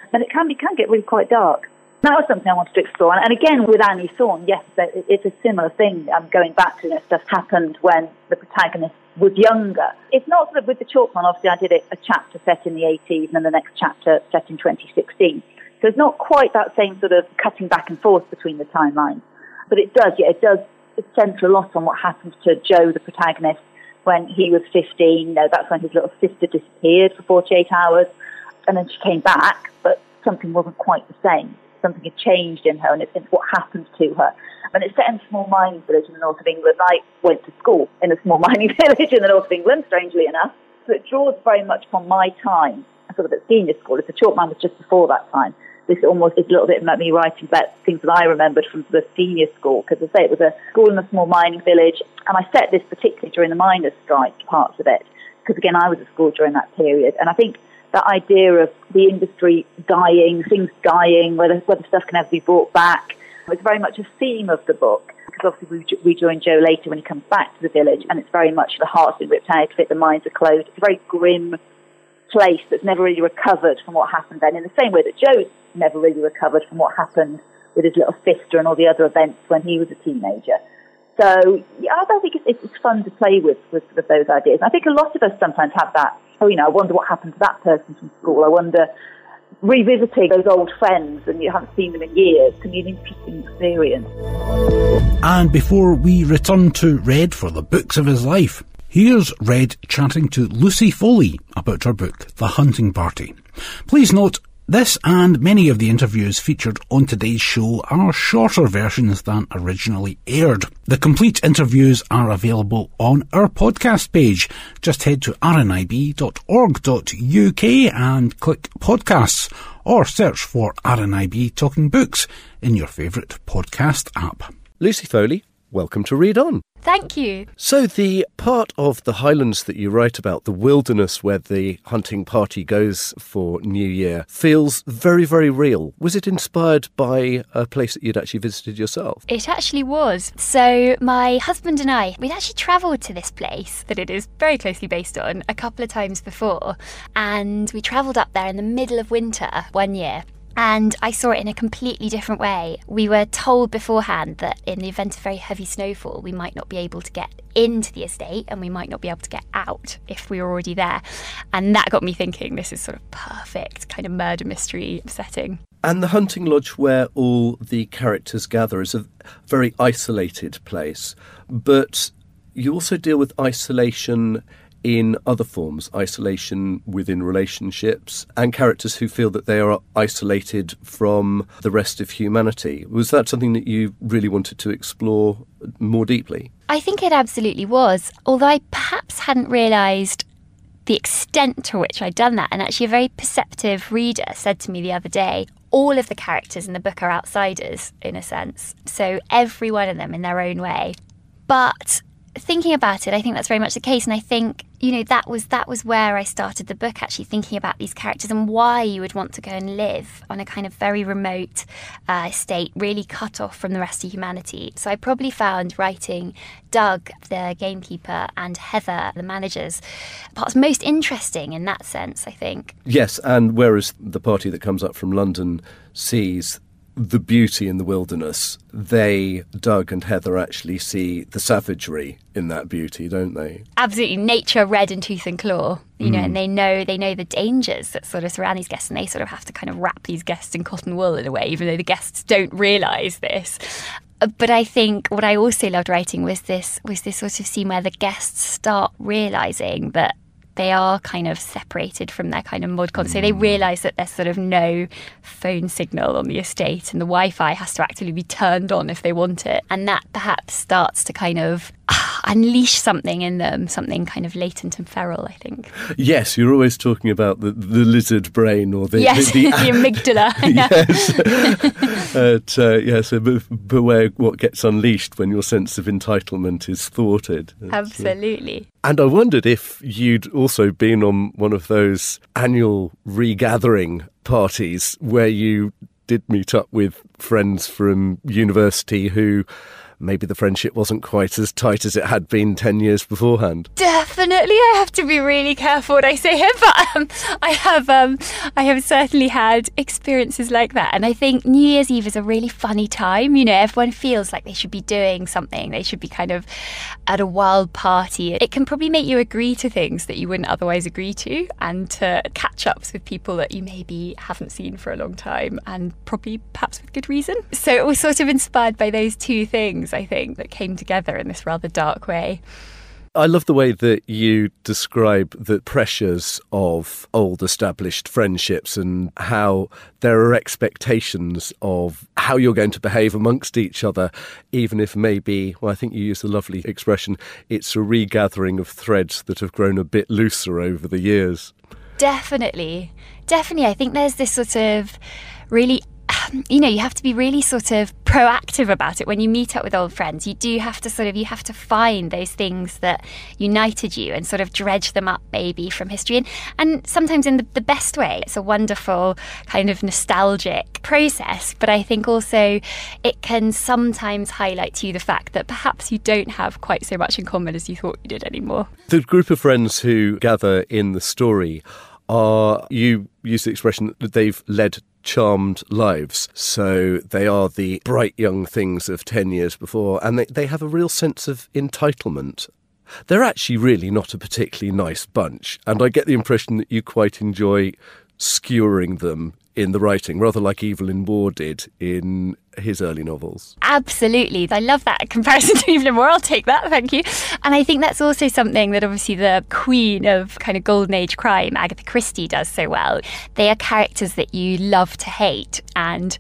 And it can get really quite dark. That was something I wanted to explore. And again, with Annie Thorne, yes, it's a similar thing. Going back to, stuff happened when the protagonist was younger. It's not sort of with the Chalk one. Obviously, I did a chapter set in the 80s and then the next chapter set in 2016. So it's not quite that same sort of cutting back and forth between the timelines. But it does centre a lot on what happens to Joe, the protagonist, when he was 15. That's when his little sister disappeared for 48 hours. And then she came back, but something wasn't quite the same. Something had changed in her, and it's what happened to her. And it's set in a small mining village in the north of England. I went to school in a small mining village in the north of England, strangely enough. So it draws very much from my time, sort of at senior school. If the Chalkman was just before that time, this almost is a little bit about me writing about things that I remembered from the senior school, because I say it was a school in a small mining village, and I set this particularly during the miners' strike parts of it, because again, I was at school during that period. And I think that idea of the industry dying, things dying, whether stuff can ever be brought back, it's very much a theme of the book, because obviously we join Joe later when he comes back to the village, and it's very much the heart's been ripped out of it, the mines are closed. It's a very grim place that's never really recovered from what happened then, in the same way that Joe's never really recovered from what happened with his little sister and all the other events when he was a teenager. So, yeah, I think it's fun to play with sort of those ideas. I think a lot of us sometimes have that, I wonder what happened to that person from school. I wonder, revisiting those old friends and you haven't seen them in years can be an interesting experience. And before we return to Red for the books of his life, here's Red chatting to Lucy Foley about her book, The Hunting Party. Please note, this and many of the interviews featured on today's show are shorter versions than originally aired. The complete interviews are available on our podcast page. Just head to rnib.org.uk and click podcasts, or search for RNIB Talking Books in your favourite podcast app. Lucy Foley, welcome to Read On. Thank you. So the part of the Highlands that you write about, the wilderness where the hunting party goes for New Year, feels very, very real. Was it inspired by a place that you'd actually visited yourself? It actually was. So my husband and I, we'd actually travelled to this place that it is very closely based on a couple of times before. And we travelled up there in the middle of winter one year. And I saw it in a completely different way. We were told beforehand that in the event of very heavy snowfall, we might not be able to get into the estate and we might not be able to get out if we were already there. And that got me thinking, this is sort of perfect kind of murder mystery setting. And the hunting lodge where all the characters gather is a very isolated place. But you also deal with isolation in other forms, isolation within relationships, and characters who feel that they are isolated from the rest of humanity. Was that something that you really wanted to explore more deeply? I think it absolutely was, although I perhaps hadn't realised the extent to which I'd done that. And actually a very perceptive reader said to me the other day, all of the characters in the book are outsiders, in a sense. So every one of them in their own way. But thinking about it, I think that's very much the case. And I think, that was where I started the book, actually thinking about these characters and why you would want to go and live on a kind of very remote estate, really cut off from the rest of humanity. So I probably found writing Doug, the gamekeeper, and Heather, the managers, parts most interesting in that sense, I think. Yes, and whereas the party that comes up from London sees the beauty in the wilderness, Doug and Heather, actually see the savagery in that beauty, don't they? Absolutely. Nature red in tooth and claw, and they know the dangers that sort of surround these guests, and they sort of have to kind of wrap these guests in cotton wool in a way, even though the guests don't realise this. But I think what I also loved writing was this sort of scene where the guests start realising that they are kind of separated from their kind of mod con. So they realise that there's sort of no phone signal on the estate and the Wi-Fi has to actually be turned on if they want it. And that perhaps starts to kind of unleash something in them, something kind of latent and feral, I think. Yes, you're always talking about the lizard brain or the amygdala. Yes. So beware what gets unleashed when your sense of entitlement is thwarted. Absolutely. And I wondered if you'd also been on one of those annual regathering parties where you did meet up with friends from university who maybe the friendship wasn't quite as tight as it had been 10 years beforehand? Definitely, I have to be really careful what I say here, but I have certainly had experiences like that. And I think New Year's Eve is a really funny time. You know, everyone feels like they should be doing something. They should be kind of at a wild party. It can probably make you agree to things that you wouldn't otherwise agree to, and to catch ups with people that you maybe haven't seen for a long time, and probably perhaps with good reason. So it was sort of inspired by those two things, I think, that came together in this rather dark way. I love the way that you describe the pressures of old established friendships and how there are expectations of how you're going to behave amongst each other, even if maybe, well, I think you used the lovely expression, it's a regathering of threads that have grown a bit looser over the years. Definitely. I think there's this sort of really, you know, you have to be really sort of proactive about it when you meet up with old friends. You do have to you have to find those things that united you and sort of dredge them up maybe from history, and sometimes in the best way. It's a wonderful kind of nostalgic process, but I think also it can sometimes highlight to you the fact that perhaps you don't have quite so much in common as you thought you did anymore. The group of friends who gather in the story are, you use the expression that they've led charmed lives. So they are the bright young things of 10 years before, and they have a real sense of entitlement. They're actually really not a particularly nice bunch, and I get the impression that you quite enjoy skewering them in the writing, rather like Evelyn Waugh did in his early novels. Absolutely. I love that comparison to Evelyn Waugh. I'll take that, thank you. And I think that's also something that obviously the queen of kind of golden age crime, Agatha Christie, does so well. They are characters that you love to hate, and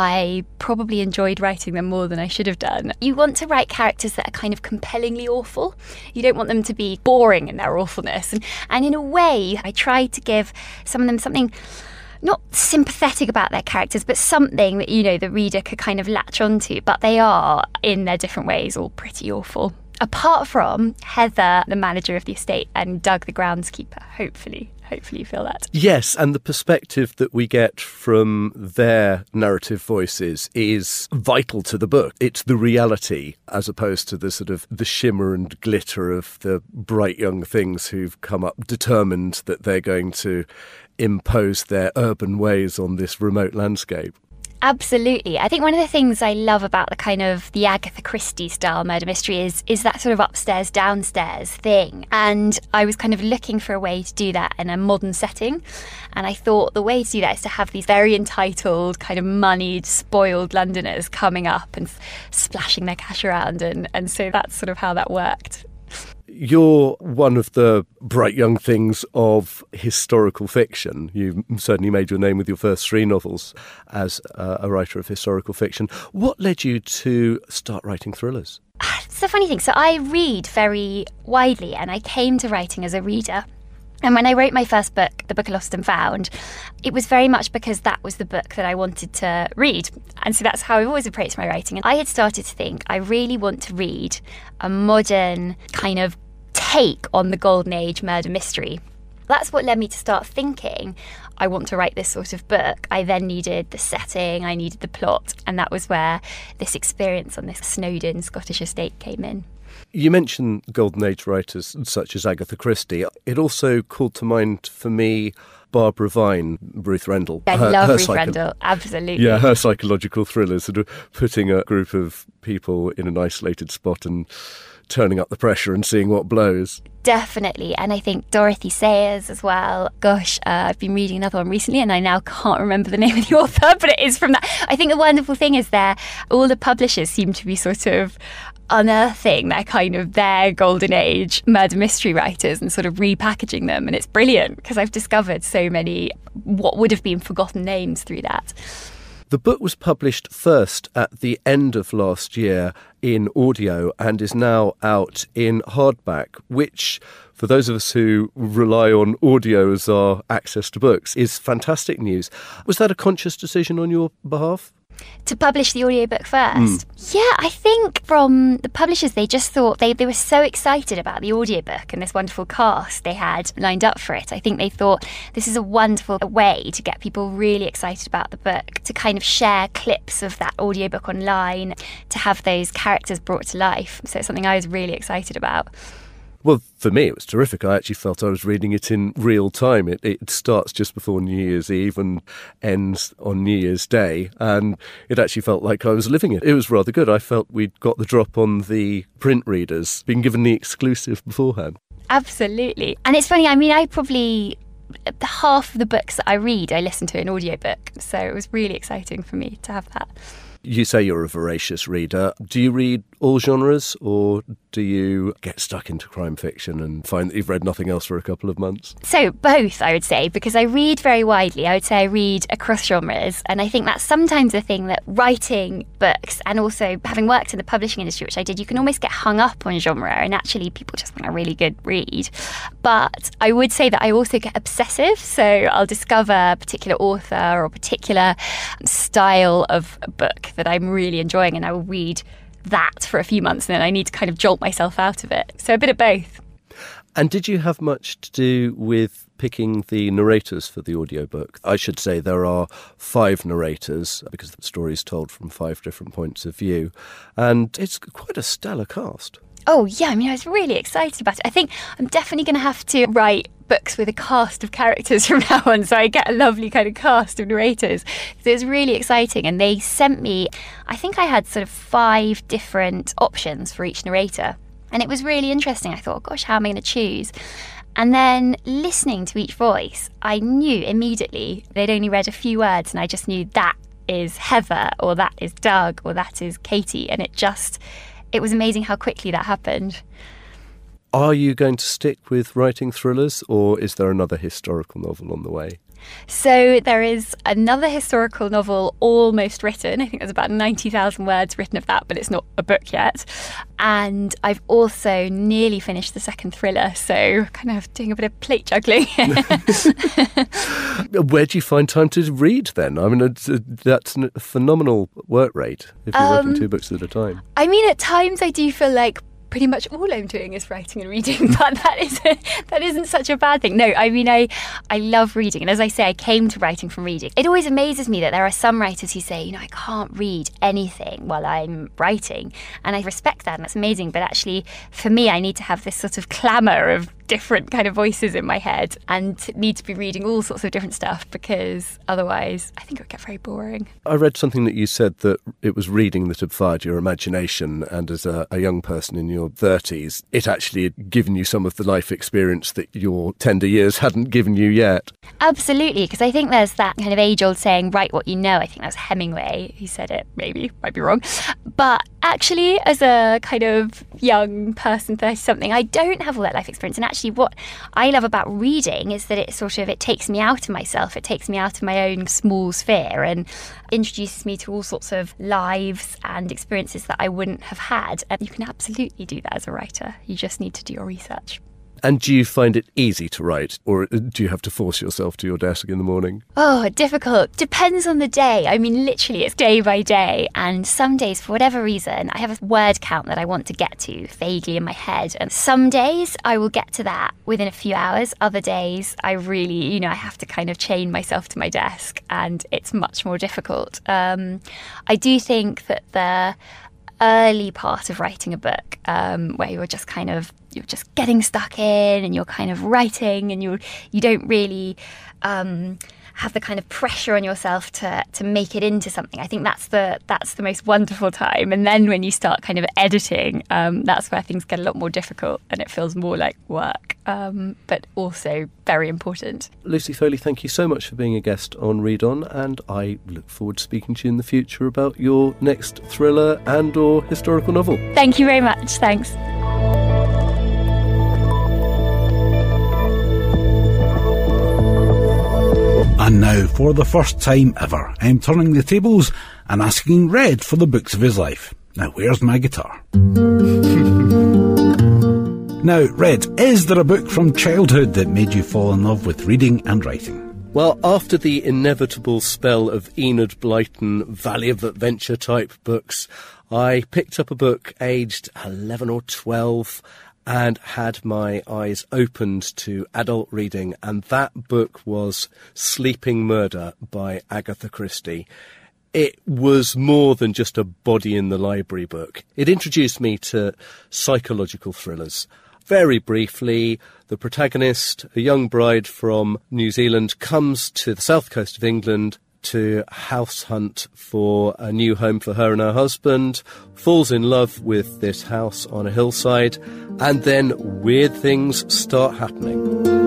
I probably enjoyed writing them more than I should have done. You want to write characters that are kind of compellingly awful. You don't want them to be boring in their awfulness. And in a way, I try to give some of them something not sympathetic about their characters, but something that, you know, the reader could kind of latch onto. But they are, in their different ways, all pretty awful. Apart from Heather, the manager of the estate, and Doug, the groundskeeper. Hopefully you feel that. Yes, and the perspective that we get from their narrative voices is vital to the book. It's the reality as opposed to the sort of the shimmer and glitter of the bright young things who've come up determined that they're going to impose their urban ways on this remote landscape. Absolutely. I think one of the things I love about the kind of the Agatha Christie style murder mystery is that sort of upstairs, downstairs thing. And I was kind of looking for a way to do that in a modern setting. And I thought the way to do that is to have these very entitled, kind of moneyed, spoiled Londoners coming up and splashing their cash around. And so that's sort of how that worked. You're one of the bright young things of historical fiction. You certainly made your name with your first 3 novels as a writer of historical fiction. What led you to start writing thrillers? It's a funny thing. So I read very widely, and I came to writing as a reader. And when I wrote my first book, The Book of Lost and Found, it was very much because that was the book that I wanted to read. And so that's how I've always approached my writing. And I had started to think, I really want to read a modern kind of take on the Golden Age murder mystery. That's what led me to start thinking, I want to write this sort of book. I then needed the setting, I needed the plot, and that was where this experience on this Snowdon Scottish estate came in. You mentioned Golden Age writers such as Agatha Christie. It also called to mind for me Barbara Vine, Ruth Rendell. I love Ruth Rendell, absolutely. Yeah, her psychological thrillers, sort of putting a group of people in an isolated spot and turning up the pressure and seeing what blows. Definitely. And I think Dorothy Sayers as well. Gosh, I've been reading another one recently and I now can't remember the name of the author, but it is from that. I think the wonderful thing is all the publishers seem to be sort of unearthing their golden age murder mystery writers and sort of repackaging them. And it's brilliant because I've discovered so many what would have been forgotten names through that. The book was published first at the end of last year in audio and is now out in hardback, which, for those of us who rely on audio as our access to books, is fantastic news. Was that a conscious decision on your behalf? To publish the audiobook first? Yeah, I think from the publishers, they just thought they were so excited about the audiobook and this wonderful cast they had lined up for it. I think they thought this is a wonderful way to get people really excited about the book, to kind of share clips clips of that audiobook online to have those characters brought to life. So it's something I was really excited about. Well, for me, it was terrific. I actually felt I was reading it in real time. It starts just before New Year's Eve and ends on New Year's Day, and it actually felt like I was living it. It was rather good. I felt we'd got the drop on the print readers, being given the exclusive beforehand. Absolutely. And it's funny, I mean, half of the books that I read, I listen to an audiobook. So it was really exciting for me to have that. You say you're a voracious reader. Do you read all genres, or do you get stuck into crime fiction and find that you've read nothing else for a couple of months? So both, I would say, because I read very widely. I would say I read across genres, and I think that's sometimes a thing that writing books and also having worked in the publishing industry, which I did, you can almost get hung up on genre, and actually people just want a really good read. But I would say that I also get obsessive, so I'll discover a particular author or a particular style of book that I'm really enjoying, and I will read that for a few months, and then I need to kind of jolt myself out of it. So a bit of both. And did you have much to do with picking the narrators for the audiobook? I should say there are 5 narrators, because the story is told from 5 different points of view, and it's quite a stellar cast. Oh, yeah, I mean, I was really excited about it. I think I'm definitely going to have to write books with a cast of characters from now on, so I get a lovely kind of cast of narrators. So it was really exciting, and they sent me, I think I had sort of 5 different options for each narrator, and it was really interesting. I thought, oh, gosh, how am I going to choose? And then listening to each voice, I knew immediately they'd only read a few words, and I just knew that is Heather, or that is Doug, or that is Katie, and it was amazing how quickly that happened. Are you going to stick with writing thrillers, or is there another historical novel on the way? So there is another historical novel almost written. I think there's about 90,000 words written of that, but it's not a book yet. And I've also nearly finished the second thriller, so kind of doing a bit of plate juggling. Where do you find time to read then? I mean, that's a phenomenal work rate if you're working 2 books at a time. I mean, at times I do feel like pretty much all I'm doing is writing and reading, but that isn't such a bad thing. No, I mean, I love reading. And as I say, I came to writing from reading. It always amazes me that there are some writers who say, I can't read anything while I'm writing. And I respect that, and that's amazing. But actually, for me, I need to have this sort of clamour of different kind of voices in my head and need to be reading all sorts of different stuff, because otherwise I think it would get very boring. I read something that you said that it was reading that had fired your imagination, and as a young person in your 30s, it actually had given you some of the life experience that your tender years hadn't given you yet. Absolutely, because I think there's that kind of age-old saying, write what you know. I think that was Hemingway who said it, maybe, might be wrong. But actually, as a kind of young person, 30-something, I don't have all that life experience. And actually, what I love about reading is that it takes me out of myself. It takes me out of my own small sphere and introduces me to all sorts of lives and experiences that I wouldn't have had. And you can absolutely do that as a writer. You just need to do your research. And do you find it easy to write, or do you have to force yourself to your desk in the morning? Oh, difficult. Depends on the day. I mean, literally, it's day by day. And some days, for whatever reason, I have a word count that I want to get to vaguely in my head. And some days I will get to that within a few hours. Other days, I really, I have to kind of chain myself to my desk, and it's much more difficult. I do think that the early part of writing a book, where you're just getting stuck in and you're kind of writing and you don't really have the kind of pressure on yourself to make it into something. I think that's the most wonderful time. And then when you start kind of editing, that's where things get a lot more difficult and it feels more like work, but also very important. Lucy Foley, thank you so much for being a guest on Read On, and I look forward to speaking to you in the future about your next thriller and or historical novel. Thank you very much. Thanks. And now, for the first time ever, I'm turning the tables and asking Red for the books of his life. Now, where's my guitar? Now, Red, is there a book from childhood that made you fall in love with reading and writing? Well, after the inevitable spell of Enid Blyton, Valley of Adventure type books, I picked up a book aged 11 or 12 and had my eyes opened to adult reading, and that book was Sleeping Murder by Agatha Christie. it was more than just a body in the library book. It introduced me to psychological thrillers. Very briefly, the protagonist, a young bride from New Zealand, comes to the south coast of England to house hunt for a new home for her and her husband, falls in love with this house on a hillside, and then weird things start happening.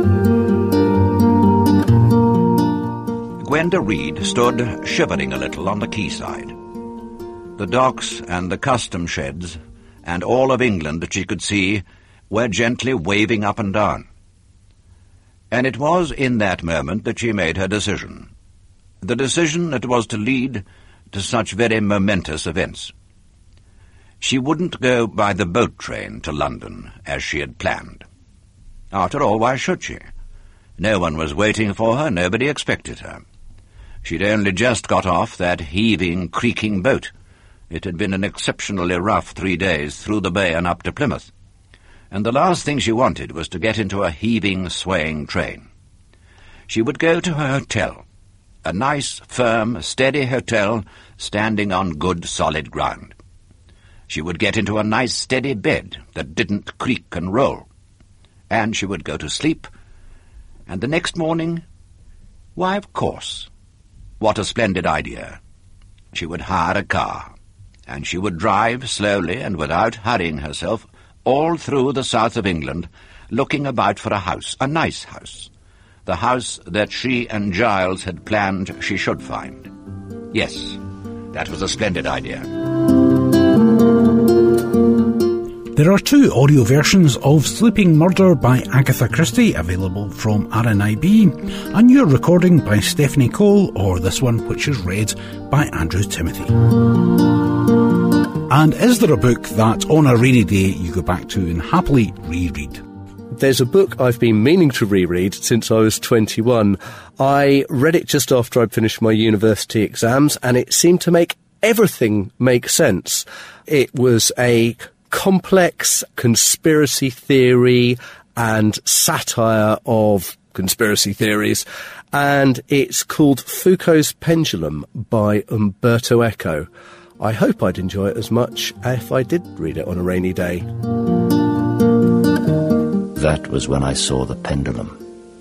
Gwenda Reed stood shivering a little on the quayside. The docks and the custom sheds and all of England that she could see were gently waving up and down. And it was in that moment that she made her decision. The decision that was to lead to such very momentous events. She wouldn't go by the boat train to London as she had planned. After all, why should she? No one was waiting for her, nobody expected her. She'd only just got off that heaving, creaking boat. It had been an exceptionally rough 3 days through the bay and up to Plymouth. And the last thing she wanted was to get into a heaving, swaying train. She would go to her hotel, a nice, firm, steady hotel standing on good, solid ground. She would get into a nice, steady bed that didn't creak and roll. And she would go to sleep. And the next morning, why, of course, what a splendid idea. She would hire a car, and she would drive slowly and without hurrying herself all through the south of England, looking about for a house, a nice house, the house that she and Giles had planned she should find. Yes, that was a splendid idea. There are 2 audio versions of Sleeping Murder by Agatha Christie available from RNIB, a new recording by Stephanie Cole, or this one which is read by Andrew Timothy. And is there a book that on a rainy day you go back to and happily reread? There's a book I've been meaning to reread since I was 21. I read it just after I'd finished my university exams, and it seemed to make everything make sense. It was a complex conspiracy theory and satire of conspiracy theories, and it's called Foucault's Pendulum by Umberto Eco. I hope I'd enjoy it as much if I did read it on a rainy day. That was when I saw the pendulum.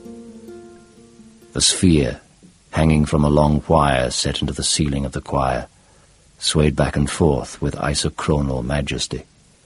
The sphere, hanging from a long wire set into the ceiling of the choir, swayed back and forth with isochronal majesty.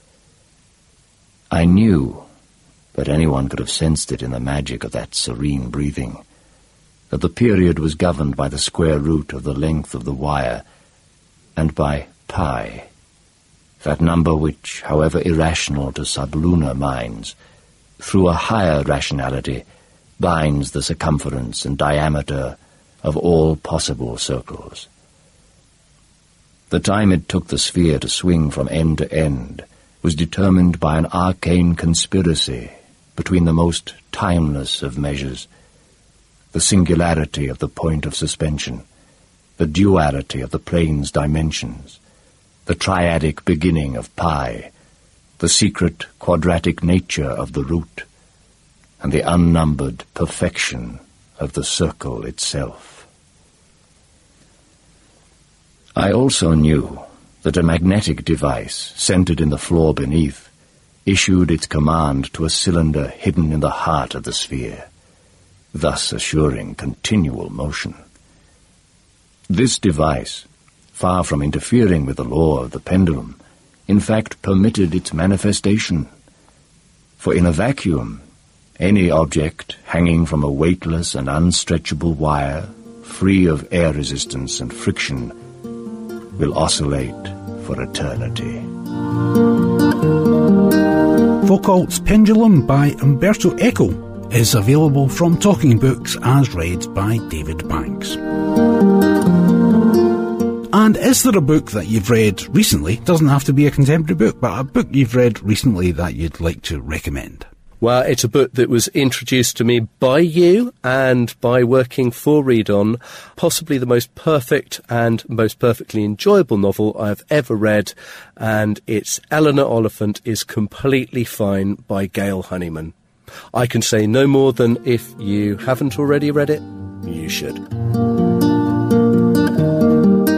I knew, but anyone could have sensed it in the magic of that serene breathing, that the period was governed by the square root of the length of the wire and by pi, that number which, however irrational to sublunar minds, through a higher rationality, binds the circumference and diameter of all possible circles. The time it took the sphere to swing from end to end was determined by an arcane conspiracy between the most timeless of measures, the singularity of the point of suspension, the duality of the plane's dimensions, the triadic beginning of pi, the secret quadratic nature of the root, and the unnumbered perfection of the circle itself. I also knew that a magnetic device, centered in the floor beneath, issued its command to a cylinder hidden in the heart of the sphere, thus assuring continual motion. This device, far from interfering with the law of the pendulum, in fact permitted its manifestation. For in a vacuum, any object hanging from a weightless and unstretchable wire, free of air resistance and friction, will oscillate for eternity. Foucault's Pendulum by Umberto Eco is available from Talking Books as read by David Banks. And is there a book that you've read recently, doesn't have to be a contemporary book, but a book you've read recently that you'd like to recommend? Well, it's a book that was introduced to me by you and by working for Read On, possibly the most perfect and most perfectly enjoyable novel I've ever read, and it's Eleanor Oliphant is Completely Fine by Gail Honeyman. I can say no more than if you haven't already read it, you should.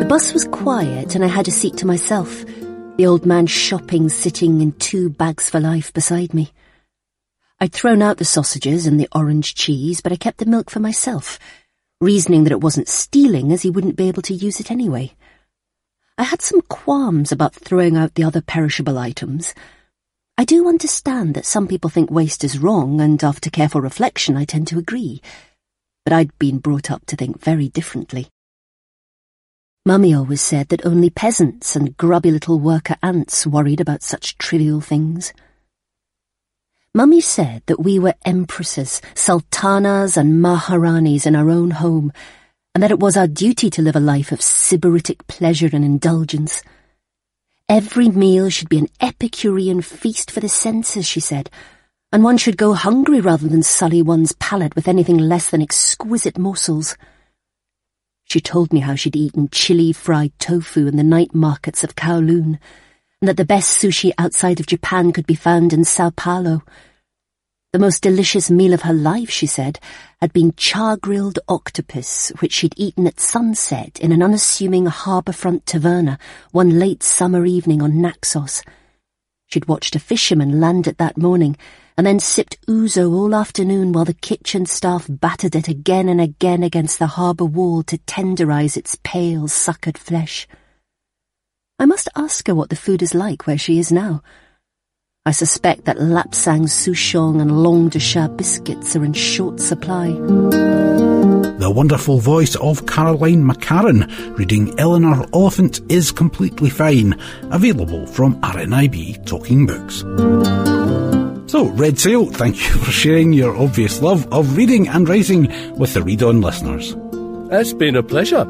bus was quiet and I had a seat to myself, the old man shopping sitting in 2 bags for life beside me. I'd thrown out the sausages and the orange cheese, but I kept the milk for myself, reasoning that it wasn't stealing as he wouldn't be able to use it anyway. I had some qualms about throwing out the other perishable items. I do understand that some people think waste is wrong, and after careful reflection I tend to agree. But I'd been brought up to think very differently. Mummy always said that only peasants and grubby little worker ants worried about such trivial things. Mummy said that we were empresses, sultanas and maharanis in our own home, and that it was our duty to live a life of sybaritic pleasure and indulgence. Every meal should be an Epicurean feast for the senses, she said, and one should go hungry rather than sully one's palate with anything less than exquisite morsels. She told me how she'd eaten chili fried tofu in the night markets of Kowloon, and that the best sushi outside of Japan could be found in Sao Paulo. The most delicious meal of her life, she said, had been char-grilled octopus, which she'd eaten at sunset in an unassuming harbourfront taverna one late summer evening on Naxos. She'd watched a fisherman land it that morning, and then sipped ouzo all afternoon while the kitchen staff battered it again and again against the harbour wall to tenderize its pale, suckered flesh. I must ask her what the food is like where she is now. I suspect that lapsang souchong and langue de chat biscuits are in short supply. The wonderful voice of Caroline McCarran reading Eleanor Oliphant is Completely Fine, available from RNIB Talking Books. So, Red Sail, thank you for sharing your obvious love of reading and writing with the Read On listeners. It's been a pleasure.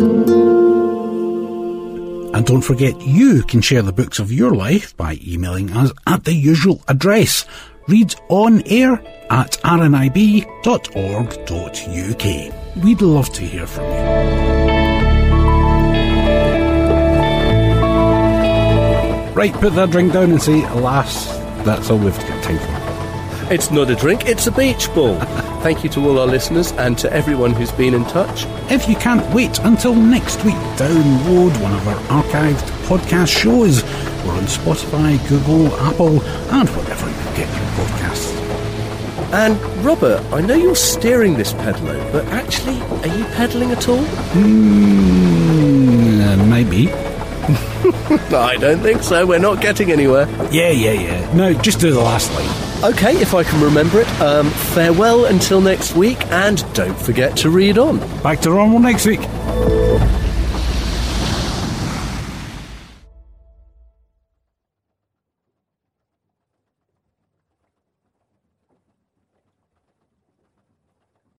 And don't forget, you can share the books of your life by emailing us at the usual address, readonair@rnib.org.uk. We'd love to hear from you. Right, put that drink down and say, alas, that's all we've got time for. It's not a drink, it's a beach ball. Thank you to all our listeners and to everyone who's been in touch. If you can't wait until next week, download one of our archived podcast shows. We're on Spotify, Google, Apple, and wherever you get your podcasts. And Robert, I know you're steering this pedalo, but actually, are you pedalling at all? Maybe. I don't think so. We're not getting anywhere. Yeah. No, just do the last line. Okay, if I can remember it. Farewell until next week, and don't forget to read on. Back to normal next week.